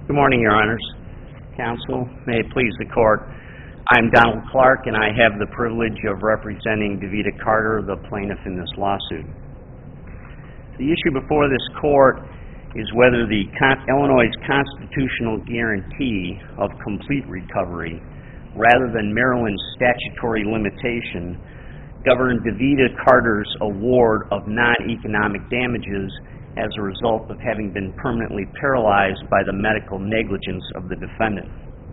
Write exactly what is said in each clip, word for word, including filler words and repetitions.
Good morning, Your Honors. Counsel, may it please the Court. I'm Donald Clark, and I have the privilege of representing Davita Carter, the plaintiff in this lawsuit. The issue before this Court is whether the Con- Illinois' constitutional guarantee of complete recovery, rather than Maryland's statutory limitation, governed Davita Carter's award of non-economic damages as a result of having been permanently paralyzed by the medical negligence of the defendant.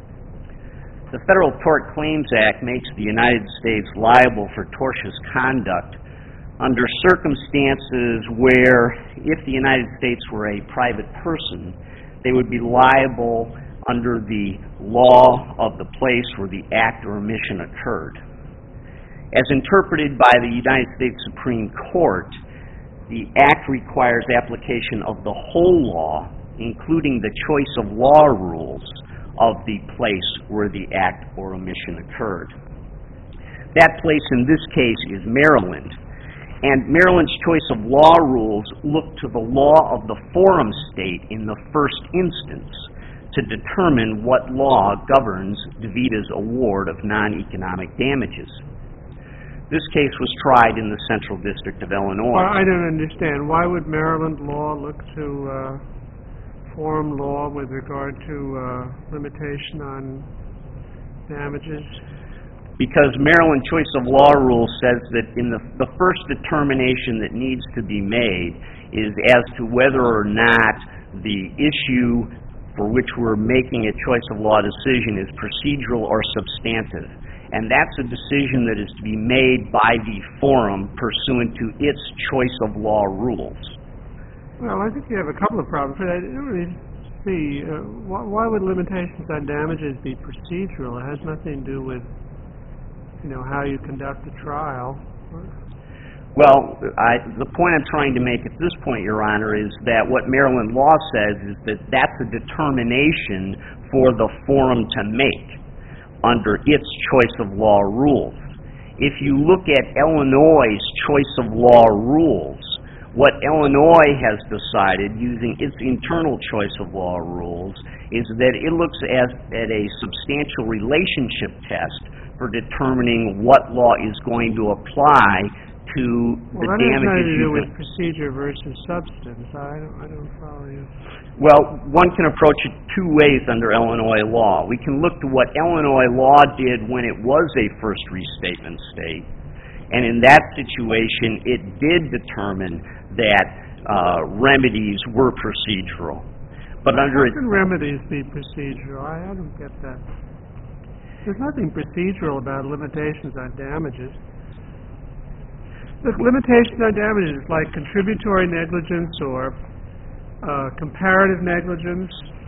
The Federal Tort Claims Act makes the United States liable for tortious conduct under circumstances where, if the United States were a private person, they would be liable under the law of the place where the act or omission occurred. As interpreted by the United States Supreme Court, the Act requires application of the whole law, including the choice of law rules of the place where the act or omission occurred. That place in this case is Maryland, and Maryland's choice of law rules look to the law of the forum state in the first instance to determine what law governs Davita's award of non-economic damages. This case was tried in the Central District of Illinois. Well, I don't understand. Why would Maryland law look to uh, forum law with regard to uh, limitation on damages? Because Maryland choice of law rule says that in the, the first determination that needs to be made is as to whether or not the issue for which we're making a choice of law decision is procedural or substantive. And that's a decision that is to be made by the forum pursuant to its choice of law rules. Well, I think you have a couple of problems. I don't really see, uh, why, why would limitations on damages be procedural? It has nothing to do with, you know, how you conduct a trial. Well, I, the point I'm trying to make at this point, Your Honor, is that what Maryland law says is that that's a determination for the forum to make under its choice of law rules. If you look at Illinois' choice of law rules, what Illinois has decided using its internal choice of law rules is that it looks at, at a substantial relationship test for determining what law is going to apply to well, the damages. Well, that has nothing to do with procedure versus substance. I don't, I don't follow you. Well, one can approach it two ways under Illinois law. We can look to what Illinois law did when it was a first restatement state, and in that situation, it did determine that uh, remedies were procedural. But under How can remedies be procedural? I, I don't get that. There's nothing procedural about limitations on damages. Look, limitations on damages like contributory negligence or uh, comparative negligence.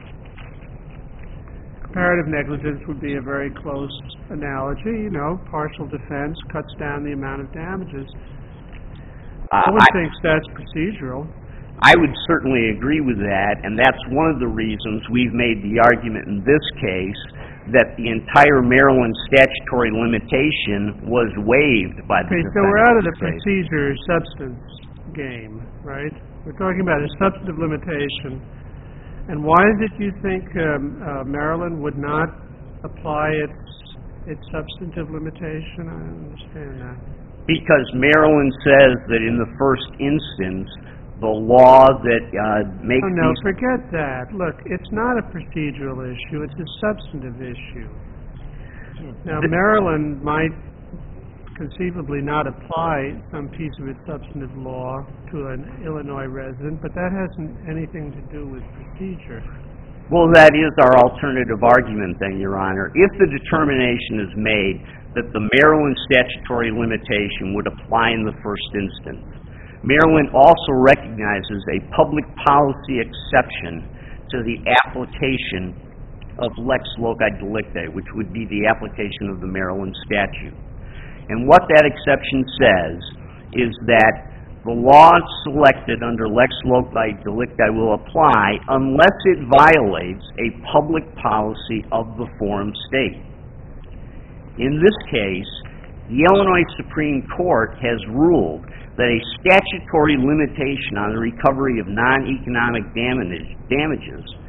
Comparative negligence would be a very close analogy. You know, partial defense cuts down the amount of damages. Uh, no one I, thinks that's procedural. I would certainly agree with that, and that's one of the reasons we've made the argument in this case that the entire Maryland statutory limitation was waived by the okay, defendant. so we're out of the case. procedure substance game, right? We're talking about a substantive limitation. And why is it you think um, uh, Maryland would not apply its its substantive limitation? I don't understand that. Because Maryland says that in the first instance, the law that uh, makes Oh, no, these... forget that. Look, it's not a procedural issue. It's a substantive issue. Now, The- Maryland might conceivably not apply some piece of its substantive law to an Illinois resident, but that hasn't anything to do with procedure. Well, that is our alternative argument then, Your Honor. If the determination is made that the Maryland statutory limitation would apply in the first instance, Maryland also recognizes a public policy exception to the application of lex loci delicti, which would be the application of the Maryland statute. And what that exception says is that the law selected under lex loci delicti will apply unless it violates a public policy of the forum state. In this case, the Illinois Supreme Court has ruled that a statutory limitation on the recovery of non-economic damage, damages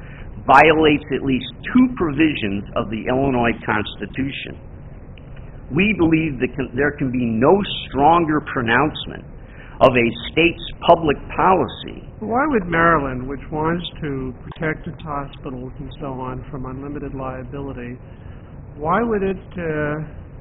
violates at least two provisions of the Illinois Constitution. We believe that can, there can be no stronger pronouncement of a state's public policy. Why would Maryland, which wants to protect its hospitals and so on from unlimited liability, why would it uh,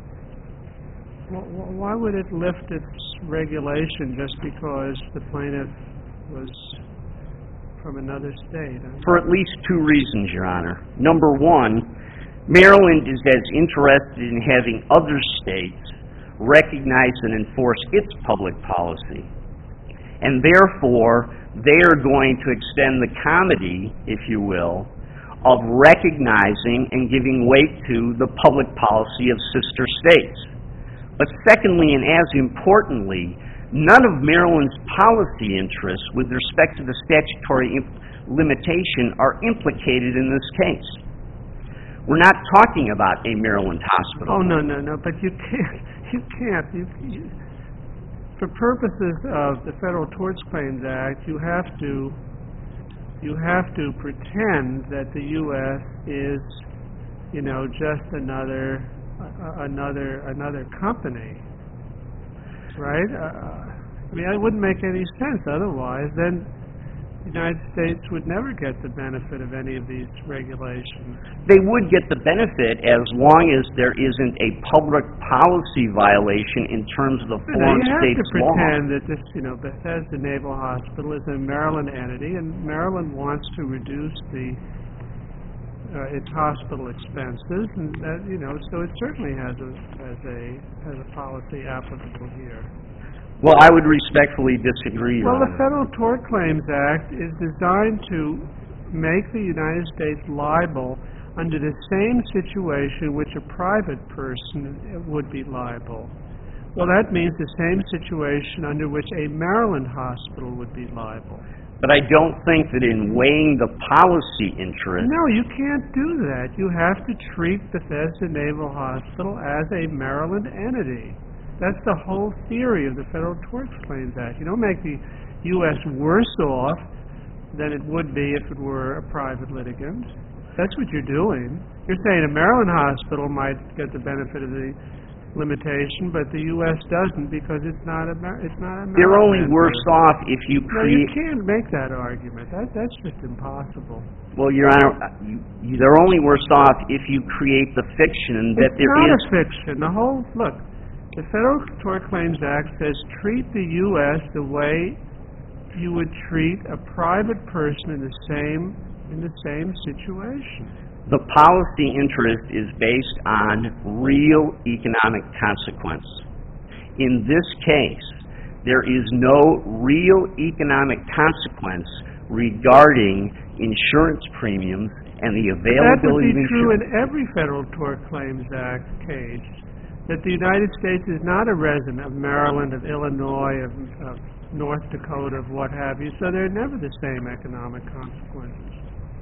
wh- why would it lift its regulation just because the plaintiff was from another state? For at least two reasons, Your Honor. Number one, Maryland is as interested in having other states recognize and enforce its public policy. And therefore, they are going to extend the comedy, if you will, of recognizing and giving weight to the public policy of sister states. But secondly, and as importantly, none of Maryland's policy interests with respect to the statutory imp- limitation are implicated in this case. We're not talking about a Maryland hospital. Oh, no, no, no, but you can't, you can't. You, you, for purposes of the Federal Tort Claims Act, you have to, you have to pretend that the U S is, you know, just another, uh, another, another company, right? Uh, I mean, it wouldn't make any sense otherwise. Then the United States would never get the benefit of any of these regulations. They would get the benefit as long as there isn't a public policy violation in terms of the foreign you know, you state's have to law. pretend that this, you know, Bethesda Naval Hospital is a Maryland entity, and Maryland wants to reduce the uh, its hospital expenses, and that, you know, so it certainly has a has a has a policy applicable here. Well, I would respectfully disagree, Your Well, the Honor. Federal Tort Claims Act is designed to make the United States liable under the same situation which a private person would be liable. Well, that means the same situation under which a Maryland hospital would be liable. But I don't think that in weighing the policy interest, No, you can't do that. You have to treat Bethesda Naval Hospital as a Maryland entity. That's the whole theory of the Federal Tort Claims Act. You don't make the U S worse off than it would be if it were a private litigant. That's what you're doing. You're saying a Maryland hospital might get the benefit of the limitation, but the U S doesn't because it's not a Mar- it's not a Maryland. they're only entity. worse off if you No, you create... can't make that argument. That that's just impossible. Well, Your Honor, you, you, they're only worse off if you create the fiction that It's there not is... a fiction. The whole look. The Federal Tort Claims Act says treat the U S the way you would treat a private person in the same in the same situation. The policy interest is based on real economic consequence. In this case, there is no real economic consequence regarding insurance premiums and the That would availability be of true insurance. in every Federal Tort Claims Act case. That the United States is not a resident of Maryland, of Illinois, of, of North Dakota, of what have you, so they're never the same economic consequences.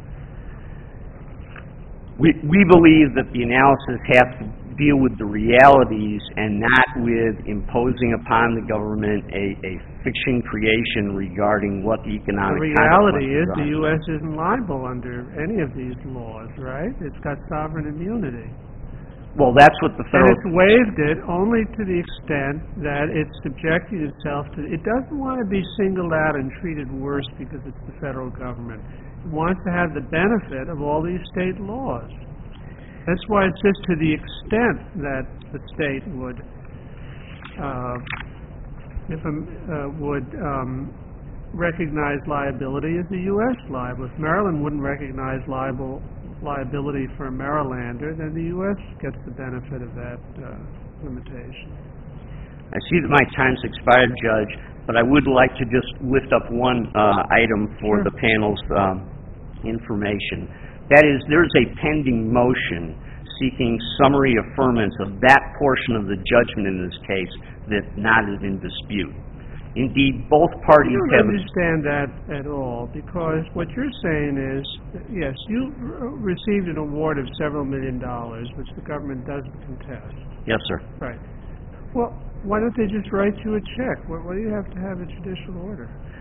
We, we believe that the analysis has to deal with the realities and not with imposing upon the government a, a fiction creation regarding what the economic The reality is consequences the are. U S isn't liable under any of these laws, right? It's got sovereign immunity. Well, that's what the And federal... it's waived it only to the extent that it's subjecting itself to... It doesn't want to be singled out and treated worse because it's the federal government. It wants to have the benefit of all these state laws. That's why it's just to the extent that the state would... Uh, if a, uh, would um, recognize liability as the U S liable. If Maryland wouldn't recognize liable... liability for a Marylander, then the U S gets the benefit of that uh, limitation. I see that my time's expired, Judge, but I would like to just lift up one uh, item for Sure. the panel's um, information. That is, there's a pending motion seeking summary affirmance of that portion of the judgment in this case that's not in dispute. Indeed, both I parties don't have... understand that at all, because what you're saying is, yes, you r- received an award of several million dollars, which the government doesn't contest. Yes, sir. Right. Well, why don't they just write you a check? Why, why do you have to have a judicial order?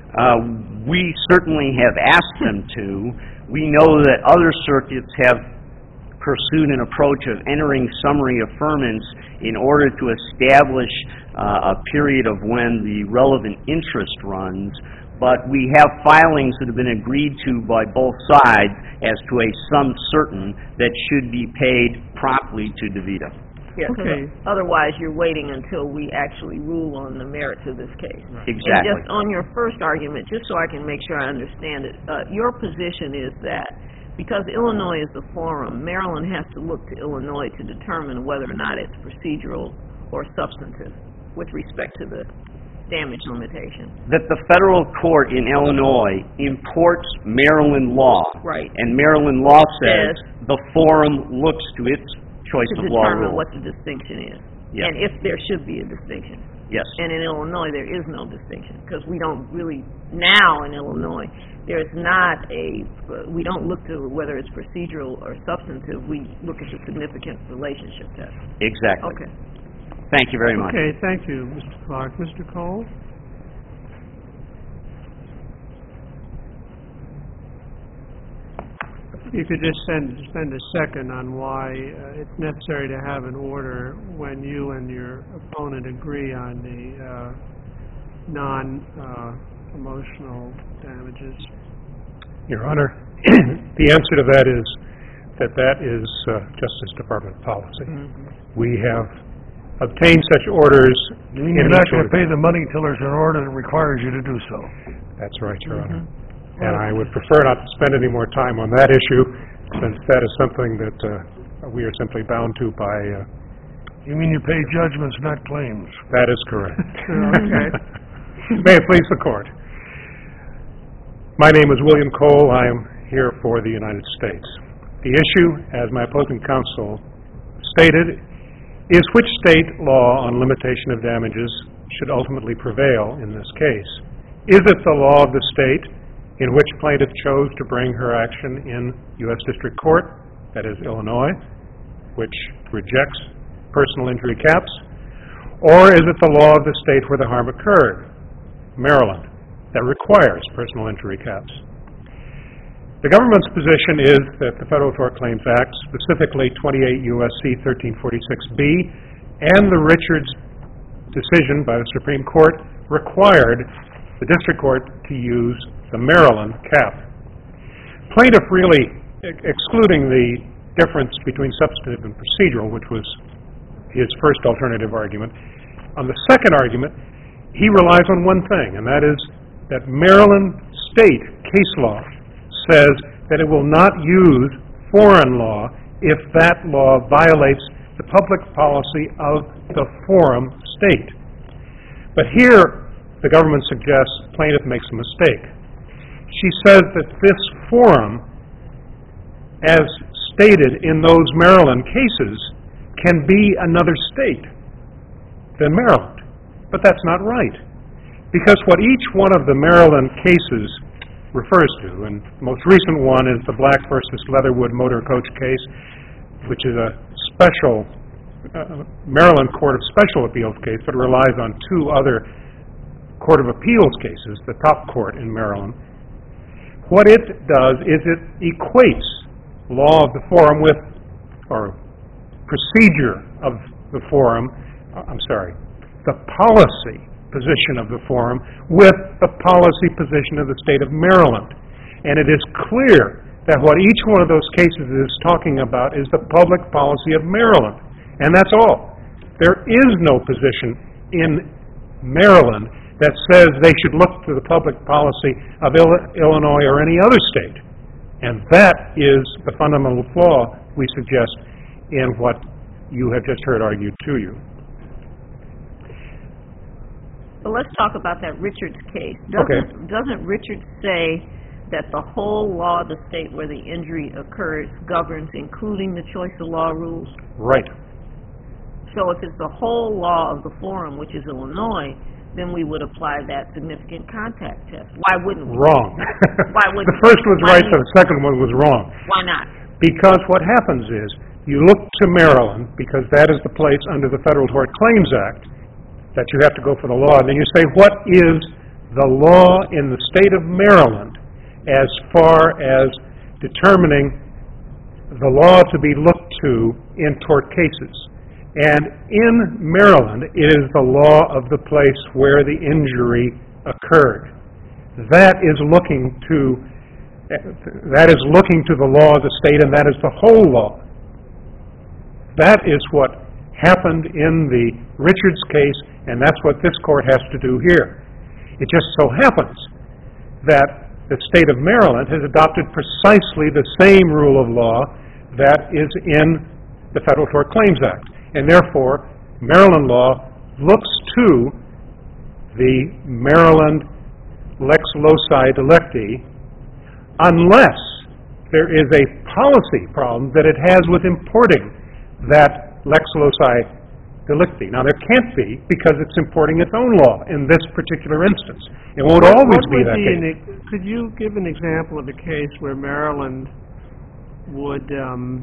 Uh, we certainly have asked them to. We know that other circuits have pursued an approach of entering summary affirmance in order to establish uh, a period of when the relevant interest runs, but we have filings that have been agreed to by both sides as to a sum certain that should be paid promptly to DeVita. Yeah, 'cause Okay. otherwise you're waiting until we actually rule on the merits of this case. Exactly. And just on your first argument, just so I can make sure I understand it, uh, your position is that because Illinois is the forum, Maryland has to look to Illinois to determine whether or not it's procedural or substantive with respect to the damage limitation. That the federal court in Illinois imports Maryland law. Right. And Maryland law says Says- the forum looks to its choice To of law determine rule. what the distinction is. Yes. And if there should be a distinction. Yes. And in Illinois, there is no distinction, because we don't really, now in Illinois, there's not a, uh, we don't look to whether it's procedural or substantive, we look at the significant relationship test. Exactly. Okay. Thank you very much. Okay, thank you, Mister Clark. Mister Cole? You could just spend, spend a second on why uh, it's necessary to have an order when you and your opponent agree on the uh, non-emotional damages. Your Honor, the answer to that is that that is uh, Justice Department policy. We have obtained such orders. You mean in you're not each going to order. pay the money till there's an order that requires you to do so? That's right, Your Honor. And I would prefer not to spend any more time on that issue, since that is something that uh, we are simply bound to by... Uh, You mean you pay judgments, not claims? that is correct. Okay. May it please the Court. My name is William Cole. I am here for the United States. The issue, as my opposing counsel stated, is which state law on limitation of damages should ultimately prevail in this case. Is it the law of the state in which plaintiff chose to bring her action in U S District Court, that is Illinois, which rejects personal injury caps, or is it the law of the state where the harm occurred, Maryland, that requires personal injury caps? The government's position is that the Federal Tort Claims Act, specifically twenty-eight U S C thirteen forty-six B, and the Richards decision by the Supreme Court required the district court to use the Maryland cap. Plaintiff really, ex- excluding the difference between substantive and procedural, which was his first alternative argument, on the second argument, he relies on one thing, and that is that Maryland state case law says that it will not use foreign law if that law violates the public policy of the forum state. But here, the government suggests plaintiff makes a mistake. She says that this forum, as stated in those Maryland cases, can be another state than Maryland. But that's not right. Because what each one of the Maryland cases refers to, and the most recent one is the Black versus Leatherwood motor coach case, which is a special uh, Maryland Court of Special Appeals case that relies on two other Court of Appeals cases, the top court in Maryland. What it does is it equates law of the forum with, or procedure of the forum, uh, I'm sorry, the policy position of the forum with the policy position of the state of Maryland. And it is clear that what each one of those cases is talking about is the public policy of Maryland. And that's all. There is no position in Maryland that says they should look to the public policy of Illinois or any other state. And that is the fundamental flaw, we suggest, in what you have just heard argued to you. But let's talk about that Richards case. Okay. Doesn't, doesn't Richards say that the whole law of the state where the injury occurs governs, including the choice of law rules? Right. So if it's the whole law of the forum, which is Illinois, then we would apply that significant contact test. Why wouldn't we? Wrong. Why wouldn't The first was why right, do you- the second one was wrong. Why not? Because what happens is, you look to Maryland, because that is the place under the Federal Tort Claims Act that you have to go for the law, and then you say, what is the law in the state of Maryland as far as determining the law to be looked to in tort cases. And in Maryland, it is the law of the place where the injury occurred. That is looking to that is looking to the law of the state, and that is the whole law. That is what happened in the Richards case, and that's what this court has to do here. It just so happens that the state of Maryland has adopted precisely the same rule of law that is in the Federal Tort Claims Act. And therefore, Maryland law looks to the Maryland lex loci delicti unless there is a policy problem that it has with importing that lex loci delicti. Now, there can't be, because it's importing its own law in this particular instance. It won't What- always what be would that case. an ex- Could you give an example of a case where Maryland would um,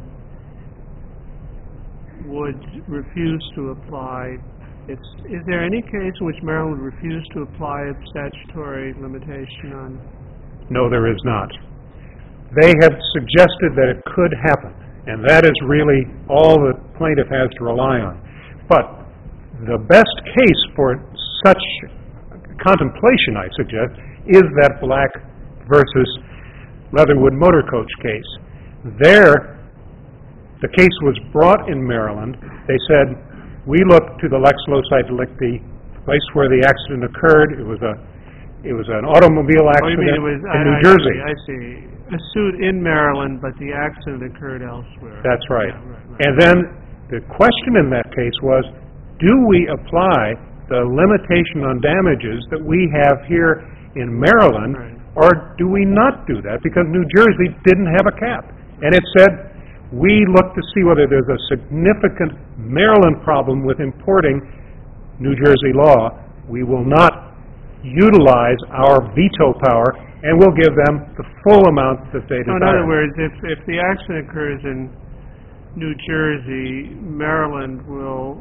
would refuse to apply its... Is there any case in which Maryland would refuse to apply its statutory limitation on... No, there is not. They have suggested that it could happen, and that is really all the plaintiff has to rely on. But the best case for such contemplation, I suggest, is that Black versus Leatherwood Motor Coach case. There, the case was brought in Maryland. They said, we look to the lex loci delicti, the place where the accident occurred. It was a, it was an automobile Oh, you accident mean it was... in I- New I Jersey. see, I see. A suit in Maryland, but the accident occurred elsewhere. That's right. Yeah, right, right. And then the question in that case was, do we apply the limitation on damages that we have here in Maryland, Right. or do we not do that? Because New Jersey didn't have a cap. And it said, we look to see whether there's a significant Maryland problem with importing New Jersey law. We will not utilize our veto power, and we'll give them the full amount that they So desire. in other words, if, if the accident occurs in New Jersey, Maryland will,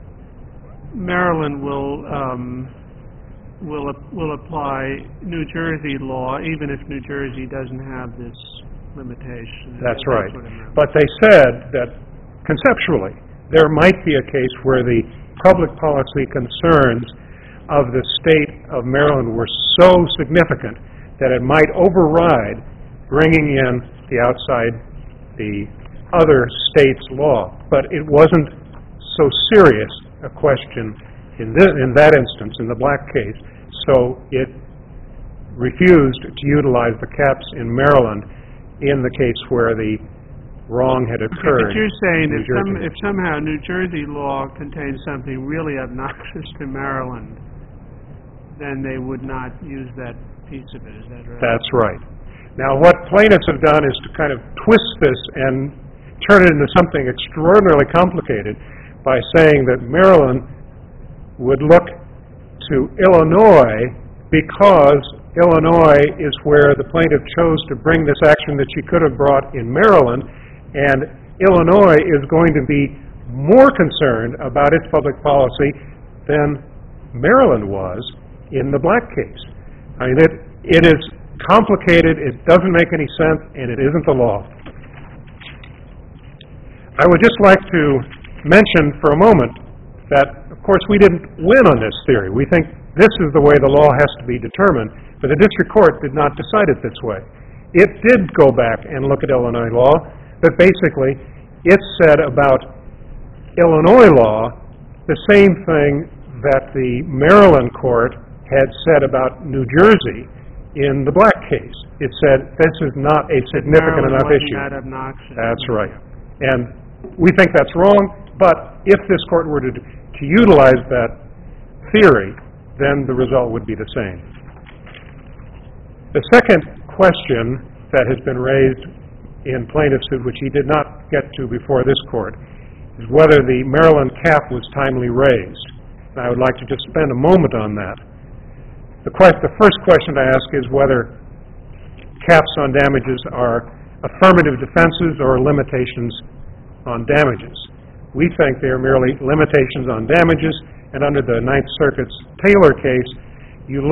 Maryland will, um, will, ap- will apply New Jersey law, even if New Jersey doesn't have this limitation. That's right. what it meant. But they said that conceptually, there might be a case where the public policy concerns of the state of Maryland were so significant that it might override bringing in the outside, the other state's law. But it wasn't so serious a question in, thi- in that instance, in the Black case, so it refused to utilize the caps in Maryland in the case where the wrong had Okay, occurred. but you're saying in if, New some, Jersey. if somehow New Jersey law contains something really obnoxious to Maryland, then they would not use that piece of it, is that right? That's right. Now, what plaintiffs have done is to kind of twist this and turn it into something extraordinarily complicated by saying that Maryland would look to Illinois because Illinois is where the plaintiff chose to bring this action that she could have brought in Maryland, and Illinois is going to be more concerned about its public policy than Maryland was in the Black case. I mean, it, it is complicated, it doesn't make any sense, and it isn't the law. I would just like to mention for a moment that, of course, we didn't win on this theory. We think this is the way the law has to be determined, but the district court did not decide it this way. It did go back and look at Illinois law, but basically it said about Illinois law the same thing that the Maryland court had said about New Jersey in the Black case. It said this is not a significant Maryland enough wasn't issue. that obnoxious. That's right. And we think that's wrong, but if this court were to, to utilize that theory, then the result would be the same. The second question that has been raised in plaintiff's suit, which he did not get to before this court, is whether the Maryland cap was timely raised. And I would like to just spend a moment on that. The, quest, the first question to ask is whether caps on damages are affirmative defenses or limitations on damages. We think they are merely limitations on damages, and under the Ninth Circuit's Taylor case, you look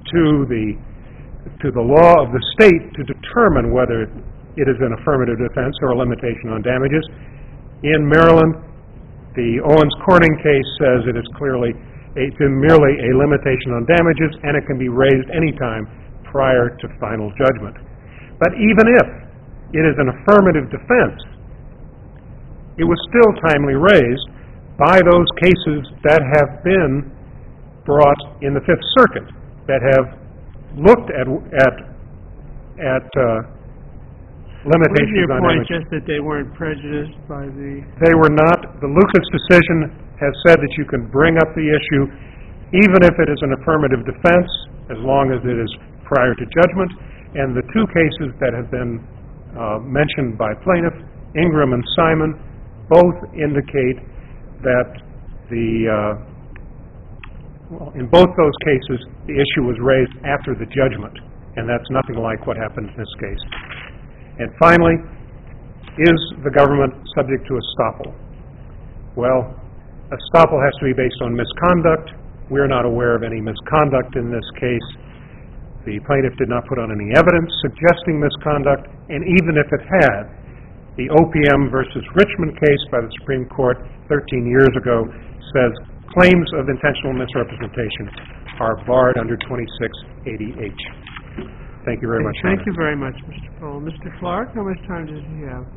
to the, to the law of the state to determine whether it is an affirmative defense or a limitation on damages. In Maryland, the Owens Corning case says it is clearly a, merely a limitation on damages, and it can be raised any time prior to final judgment. But even if it is an affirmative defense, it was still timely raised by those cases that have been brought in the Fifth Circuit, that have looked at at at uh, limitations your on point, damages. just that they weren't prejudiced by the... They were not. The Lucas decision has said that you can bring up the issue even if it is an affirmative defense, as long as it is prior to judgment. And the two cases that have been uh, mentioned by plaintiff, Ingram and Simon, both indicate that the, uh, well, in both those cases, the issue was raised after the judgment, and that's nothing like what happened in this case. And finally, is the government subject to estoppel? Well, estoppel has to be based on misconduct. We're not aware of any misconduct in this case. The plaintiff did not put on any evidence suggesting misconduct, and even if it had, the O P M versus Richmond case by the Supreme Court thirteen years ago says claims of intentional misrepresentation are barred under twenty-six eighty H. Thank you very much. Thank you very much, Mister Cole. Mister Clark, how much time does he have?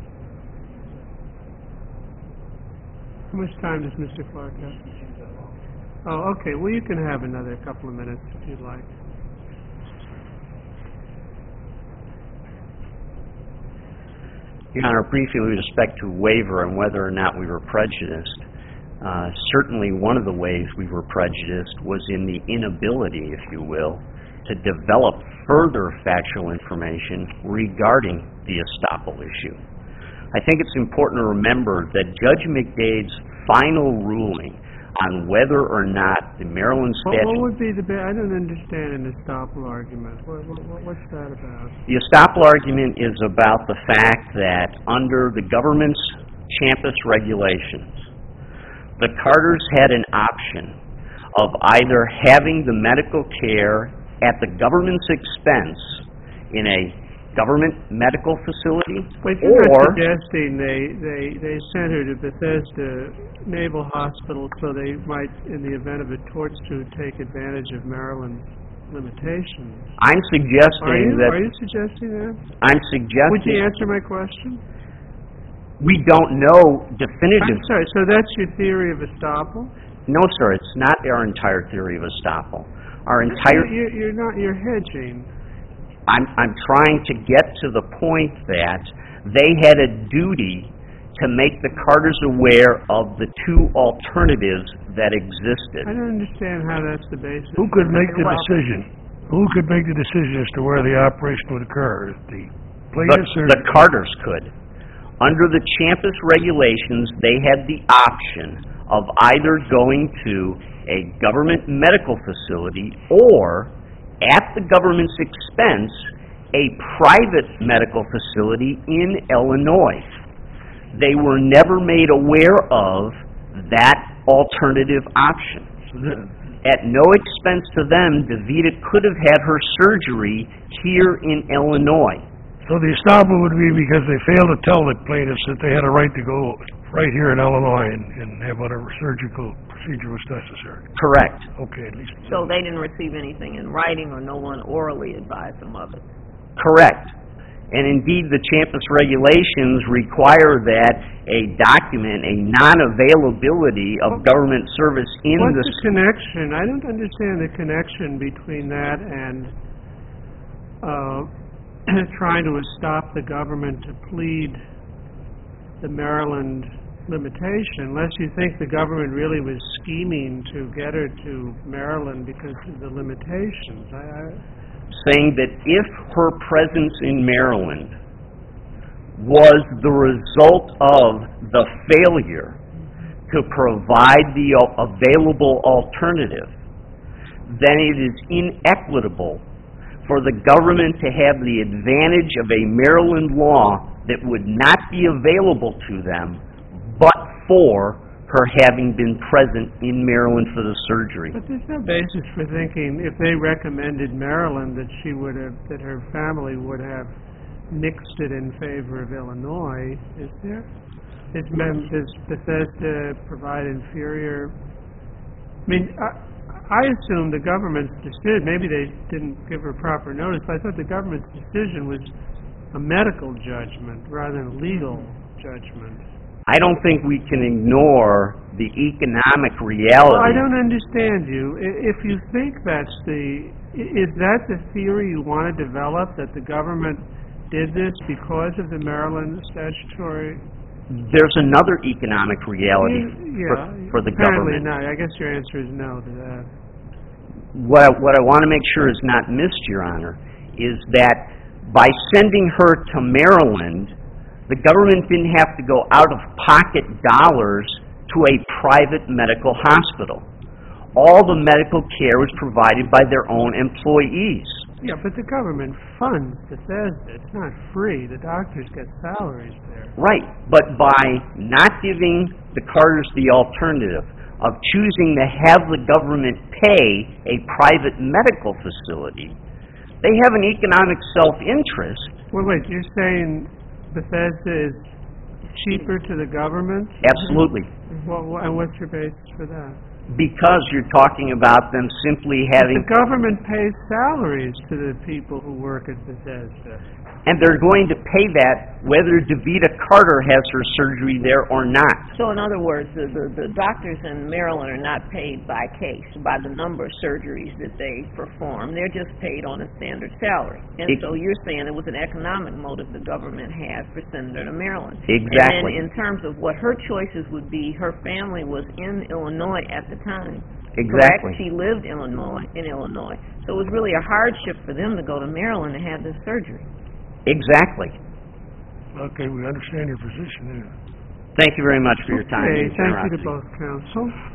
How much time does Mister Clark have? Oh, okay. Well, you can have another couple of minutes if you'd like. Your Honor, briefly with respect to waiver and whether or not we were prejudiced, uh, certainly one of the ways we were prejudiced was in the inability, if you will, to develop further factual information regarding the estoppel issue. I think it's important to remember that Judge McDade's final ruling on whether or not the Maryland What, statute... what would be the... Ba- I don't understand an estoppel argument. What, what, what's that about? The estoppel argument is about the fact that under the government's Champus regulations, the Carters had an option of either having the medical care at the government's expense in a government medical facility, But you're not or suggesting they, they, they sent her to Bethesda Naval Hospital so they might, in the event of a tort suit, take advantage of Maryland's limitations. I'm Are suggesting you, that... are you suggesting that? I'm Would suggesting... you answer my question? We don't know I'm definitively... sorry, so that's your theory of estoppel? No, sir, it's not our entire theory of estoppel. Our entire... You're, you're not, you're hedging. I'm, I'm trying to get to the point that they had a duty to make the Carters aware of the two alternatives that existed. I don't understand how that's the basis. Who could make the Well- decision? Who could make the decision as to where the operation would occur? The The, plaintiffs or... the Carters could. Under the Champus regulations, they had the option of either going to a government medical facility or, at the government's expense, a private medical facility in Illinois. They were never made aware of that alternative option. At no expense to them, DeVita could have had her surgery here in Illinois. So the estoppel would be because they failed to tell the plaintiffs that they had a right to go right here in Illinois and, and have whatever surgical procedure was necessary. Correct. Okay, at least... So they didn't receive anything in writing, or no one orally advised them of it? Correct. And indeed, the Champus regulations require that a document, a non-availability of government service in What's the... the connection? I don't understand the connection between that and uh, trying to stop the government to plead the Maryland limitation, unless you think the government really was scheming to get her to Maryland because of the limitations. I, I, saying that if her presence in Maryland was the result of the failure to provide the available alternative, then it is inequitable for the government to have the advantage of a Maryland law that would not be available to them but for her having been present in Maryland for the surgery. But there's no basis for thinking, if they recommended Maryland, that she would have, that her family would have nixed it in favor of Illinois, is there? Does Mem- does Bethesda provide inferior... I mean, I, I assume the government's decision, maybe they didn't give her proper notice, but I thought the government's decision was a medical judgment rather than a legal judgment. I don't think we can ignore the economic reality. Well, I don't understand you. I- If you think that's the... i- Is that the theory you want to develop, that the government did this because of the Maryland statutory... There's another economic reality Yeah, for, for the apparently government. not. I guess your answer is no to that. What I, what I want to make sure is not missed, Your Honor, is that by sending her to Maryland, the government didn't have to go out-of-pocket dollars to a private medical hospital. All the medical care was provided by their own employees. Yeah, but the government funds Bethesda. It's not free. The doctors get salaries there. Right, but by not giving the Carters the alternative of choosing to have the government pay a private medical facility, they have an economic self-interest. Well, wait, you're saying Bethesda is cheaper to the government? Absolutely. Well, wh- and what's your basis for that? Because you're talking about them simply But having... the government pays salaries to the people who work at Bethesda. And they're going to pay that whether Davita Carter has her surgery there or not. So in other words, the, the, the doctors in Maryland are not paid by case, by the number of surgeries that they perform. They're just paid on a standard salary. And Ex- so you're saying it was an economic motive the government had for sending her to Maryland. Exactly. And then in terms of what her choices would be, her family was in Illinois at the time. Exactly. Correct? She lived Illinois in Illinois. So it was really a hardship for them to go to Maryland and have this surgery. Exactly. Okay, we understand your position there. Thank you very much for your time. Okay, and thank you generosity. to both counsel.